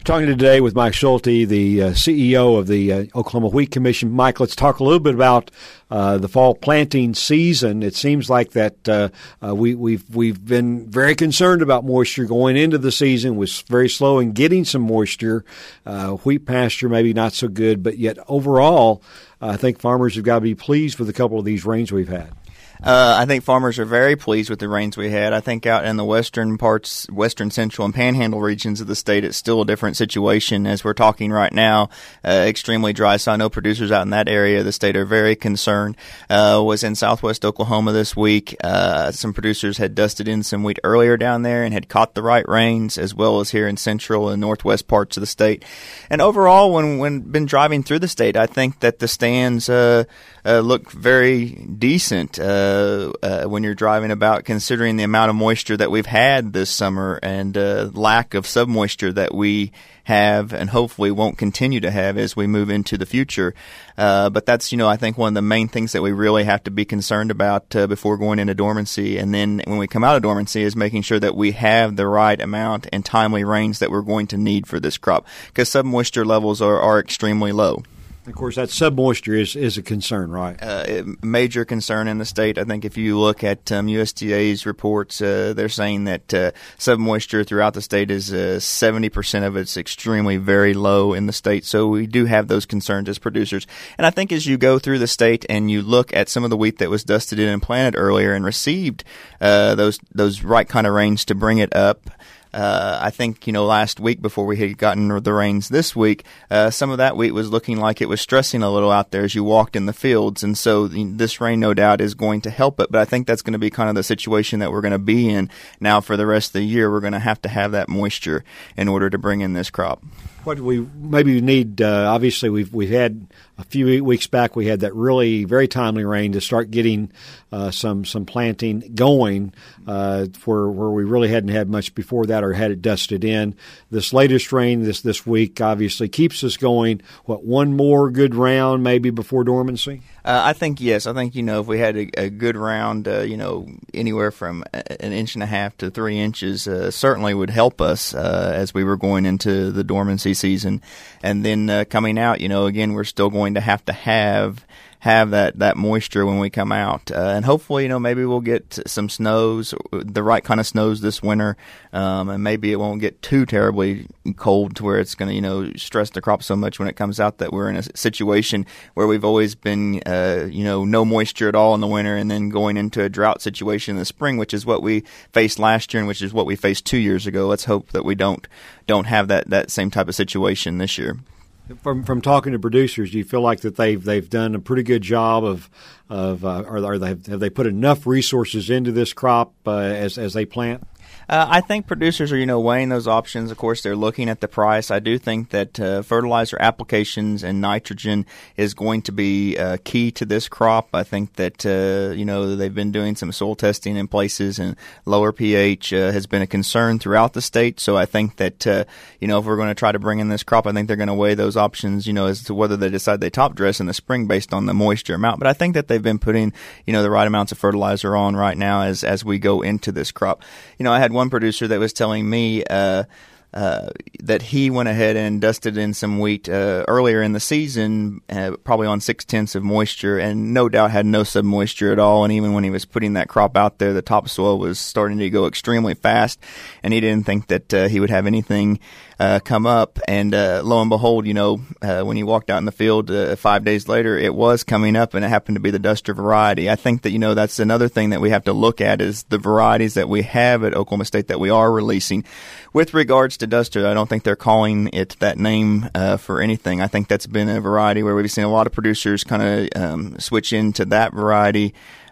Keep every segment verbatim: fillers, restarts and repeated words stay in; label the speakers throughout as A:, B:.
A: Talking today with Mike Schulte, the uh, C E O of the uh, Oklahoma Wheat Commission. Mike, let's talk a little bit about uh, the fall planting season. It seems like that uh, uh, we, we've we've been very concerned about moisture going into the season. Was very slow in getting some moisture. Uh, wheat pasture maybe not so good, but yet overall, uh, I think farmers have got to be pleased with a couple of these rains we've had.
B: Uh, I think farmers are very pleased with the rains we had. I think out in the western parts, western central and panhandle regions of the state, it's still a different situation as we're talking right now. Uh, extremely dry. So I know producers out in that area of the state are very concerned. Uh, was in southwest Oklahoma this week. Uh, some producers had dusted in some wheat earlier down there and had caught the right rains, as well as here in central and northwest parts of the state. And overall, when, when been driving through the state, I think that the stands, uh, uh look very decent. Uh, Uh, uh, when you're driving about, considering the amount of moisture that we've had this summer and uh, lack of submoisture that we have and hopefully won't continue to have as we move into the future. Uh, but that's, you know, I think one of the main things that we really have to be concerned about uh, before going into dormancy. And then when we come out of dormancy is making sure that we have the right amount and timely rains that we're going to need for this crop, because submoisture levels are, are extremely low.
A: Of course, that submoisture is, is a concern, right?
B: Uh, major concern in the state. I think if you look at um, U S D A's reports, uh, they're saying that uh, submoisture throughout the state is uh, seventy percent of it's extremely very low in the state. So we do have those concerns as producers. And I think as you go through the state and you look at some of the wheat that was dusted in and planted earlier and received uh, those those right kind of rains to bring it up, Uh, I think, you know, last week before we had gotten the rains this week, uh, some of that wheat was looking like it was stressing a little out there as you walked in the fields. And so the, this rain, no doubt, is going to help it. But I think that's going to be kind of the situation that we're going to be in now for the rest of the year. We're going to have to have that moisture in order to bring in this crop.
A: What we maybe need, uh, obviously, we've we've had a few weeks back, we had that really very timely rain to start getting uh, some some planting going, uh, where where we really hadn't had much before that or had it dusted in. This latest rain this this week obviously keeps us going. What, one more good round maybe before dormancy?
B: Uh, I think yes. I think, you know, if we had a, a good round, uh, you know, anywhere from an inch and a half to three inches, uh, certainly would help us uh, as we were going into the dormancy season. And then uh, coming out, you know, again, we're still going to have to have have that, that moisture when we come out. Uh, and hopefully, you know, maybe we'll get some snows, the right kind of snows this winter, um, and maybe it won't get too terribly cold to where it's going to, you know, stress the crop so much when it comes out that we're in a situation where we've always been, uh, you know, no moisture at all in the winter and then going into a drought situation in the spring, which is what we faced last year and which is what we faced two years ago. Let's hope that we don't don't have that, that same type of situation this year.
A: From from talking to producers, do you feel like that they've they've done a pretty good job of of uh, or are they have they put enough resources into this crop uh, as as they plant?
B: Uh, I think producers are, you know, weighing those options. Of course, they're looking at the price. I do think that uh, fertilizer applications and nitrogen is going to be uh, key to this crop. I think that, uh, you know, they've been doing some soil testing in places, and lower pH uh, has been a concern throughout the state. So I think that, uh, you know, if we're going to try to bring in this crop, I think they're going to weigh those options, you know, as to whether they decide they top dress in the spring based on the moisture amount. But I think that they've been putting, you know, the right amounts of fertilizer on right now as, as we go into this crop. You know, I had one producer that was telling me uh, uh, that he went ahead and dusted in some wheat uh, earlier in the season, uh, probably on six-tenths of moisture, and no doubt had no submoisture at all. And even when he was putting that crop out there, the topsoil was starting to go extremely fast, and he didn't think that uh, he would have anything uh, come up. And uh, lo and behold, you know, uh, when he walked out in the field uh, five days later, it was coming up, and it happened to be the Duster variety. I think that, you know, that's another thing that we have to look at is the varieties that we have at Oklahoma State that we are releasing. With regards to Duster, I don't think they're calling it that name uh, for anything. I think that's been a variety where we've seen a lot of producers kind of um, switch into that variety.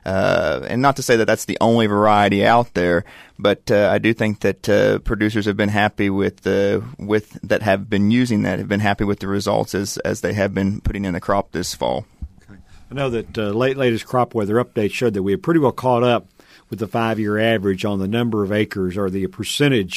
B: Uh, and not to say that that's the only variety out there, but uh, I do think that uh, producers have been happy with uh, with that have been using that, have been happy with the results as as they have been putting in the crop this fall.
A: Okay. I know that uh, late latest crop weather update showed that we had pretty well caught up with the five-year average on the number of acres or the percentage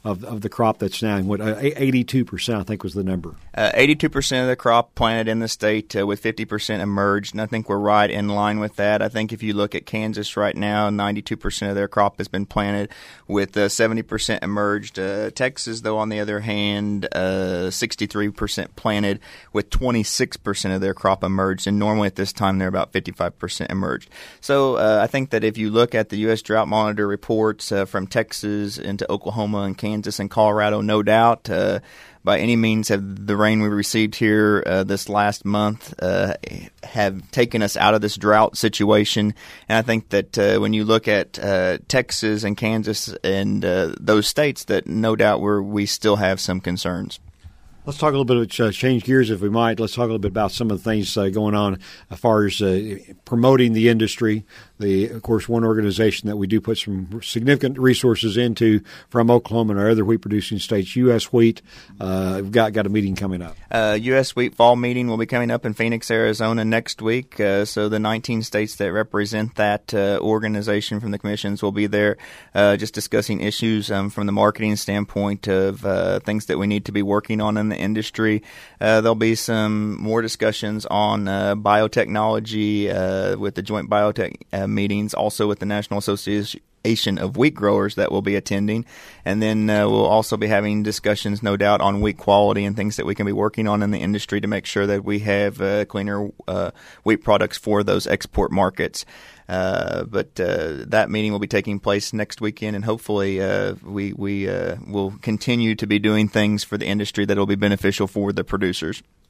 A: of, of the crop that's now what eighty-two percent I think was the number.
B: Uh, eighty-two percent of the crop planted in the state, uh, with fifty percent emerged, and I think we're right in line with that. I think if you look at Kansas right now, ninety-two percent of their crop has been planted, with uh, seventy percent emerged. Uh, Texas, though, on the other hand, uh, sixty-three percent planted, with twenty-six percent of their crop emerged, and normally at this time they're about fifty-five percent emerged. So uh, I think that if you look at the U S Drought Monitor reports uh, from Texas into Oklahoma and Kansas and Colorado, no doubt, uh, by any means have the rain we received here uh, this last month uh, have taken us out of this drought situation. And I think that uh, when you look at uh, Texas and Kansas and uh, those states, that no doubt we're, we still have some concerns.
A: Let's talk a little bit, uh, change gears if we might. Let's talk a little bit about some of the things uh, going on as far as uh, promoting the industry. The, of course, one organization that we do put some significant resources into from Oklahoma and our other wheat-producing states, U S Wheat. Uh, we've got, got a meeting coming up.
B: Uh, U S Wheat Fall Meeting will be coming up in Phoenix, Arizona next week. Uh, so the nineteen states that represent that uh, organization from the commissions will be there, uh, just discussing issues um, from the marketing standpoint of uh, things that we need to be working on in the industry. Uh, there'll be some more discussions on uh, biotechnology uh, with the joint biotech uh, meetings, also with the National Association of Wheat Growers that will be attending. And then uh, we'll also be having discussions, no doubt, on wheat quality and things that we can be working on in the industry to make sure that we have uh, cleaner uh, wheat products for those export markets. Uh, but uh, that meeting will be taking place next weekend, and hopefully uh, we we uh, will continue to be doing things for the industry that will be beneficial for the producers.